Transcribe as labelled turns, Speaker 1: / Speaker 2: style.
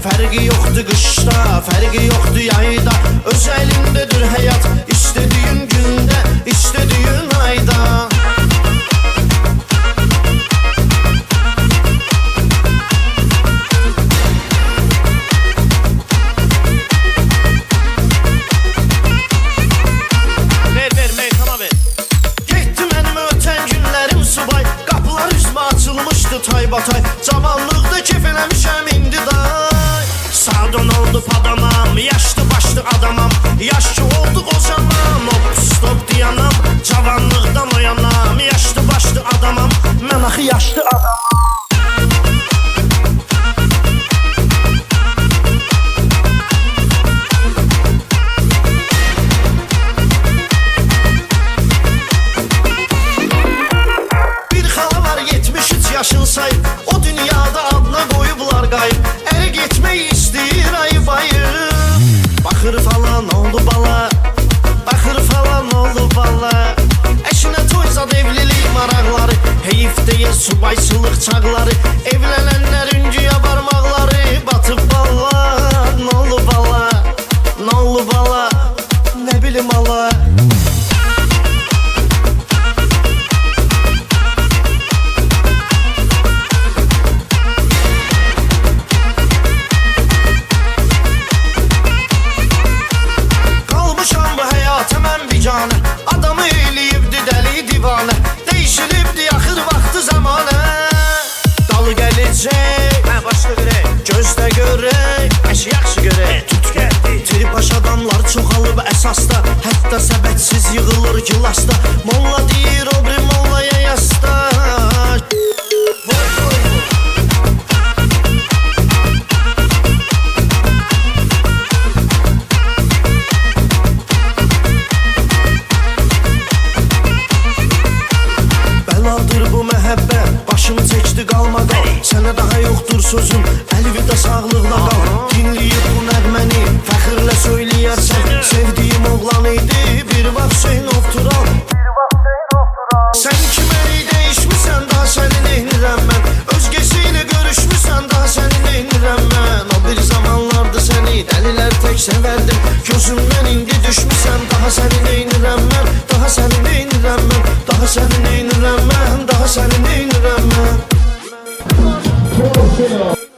Speaker 1: Fərqi yoxdur qışda, fərqi yoxdur yayda. Öz əlindədir həyat, istədiyin gündə, istədiyin ayda. Taybatay cavanlıqda kef eləmişəm indi day. Sağdan oldu adamam, yaşlı başlı adamam. Yaşlı oldu qocanam, hop stop diyanam. Cavanlıqdan oyanam, yaşlı başlı adamam. Mən axı yaşlı adamam. Yaşın sayıb, o dünyada adına qoyublar qayıb. Ərə getmək istəyir ayıb ayıb. Baxır falan oldu bala, baxır falan oldu bala. Əşinə toyzad evlilik maraqları, heyif deyil subaysılıq çağları. Evlənənlər üncüyə barmaqları batıb bala. Nə oldu bala, nə oldu bala, nə bilim ala. Adamı eləyibdi dəli divanə, değişilibdi axır vaxtı zamanə. Dalı gələcək, mən başqa görək, gözdə görək, əşi yaxşı görək. Tut gəldi, tripaş adamlar çoxalıb əsasda, hətta səbətsiz yığılır gilasda. Molla deyir o bir mollaya yasta. Başımı çəkdi qalmadan, sənə daha yoxdur sözüm. Əlvida sağlıqla qal, dinləyib bu nəğməni, fəxrlə söyləyərsən. Sevdiyim oğlan idi, bir vaxt Hüseynov Tural. Sən kimə dəyişmirsən, daha səni neynirəm mən. Özgəsi ilə görüşmürsən, daha səni neynirəm mən. O bir zamanlardı səni dəlilər tək sevərdim. Gözümdən indi düşmürsən, daha səni neynirəm mən. Daha səni neynirəm mən, daha səni neynirəm mən. Daha səni neynirəm mən.